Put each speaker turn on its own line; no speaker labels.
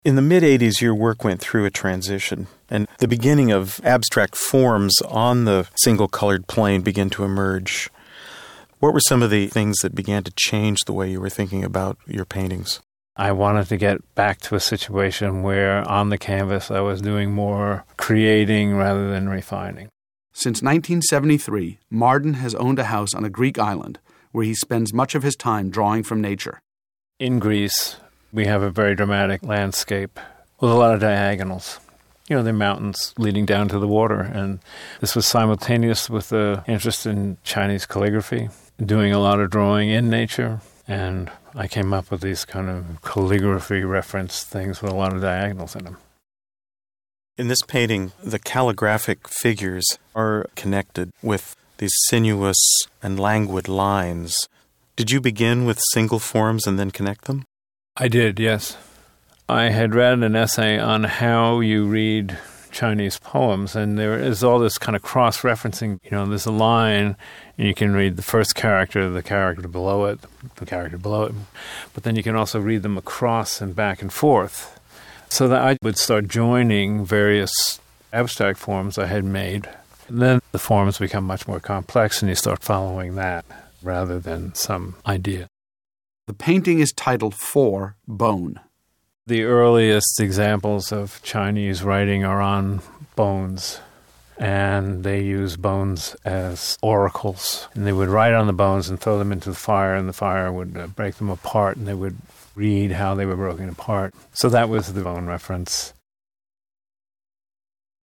In the mid-'80s, your work went through a transition, and the beginning of abstract forms on the single-colored plane began to emerge. What were some of the things that began to change the way you were thinking about your paintings?
I wanted to get back to a situation where on the canvas I was doing more creating rather than refining.
Since 1973, Marden has owned a house on a Greek island where he spends much of his time drawing from nature.
In Greece, we have a very dramatic landscape with a lot of diagonals. You know, the mountains leading down to the water. And this was simultaneous with the interest in Chinese calligraphy, doing a lot of drawing in nature. And I came up with these kind of calligraphy reference things with a lot of diagonals in them.
In this painting, the calligraphic figures are connected with these sinuous and languid lines. Did you begin with single forms and then connect them?
I did, yes. I had read an essay on how you read Chinese poems, and there is all this kind of cross-referencing. You know, there's a line, and you can read the first character, the character below it, the character below it, but then you can also read them across and back and forth. So that I would start joining various abstract forms I had made. And then the forms become much more complex, and you start following that rather than some idea.
The painting is titled For Bone.
The earliest examples of Chinese writing are on bones, and they use bones as oracles. And they would write on the bones and throw them into the fire, and the fire would break them apart, and they would read how they were broken apart. So that was the bone reference.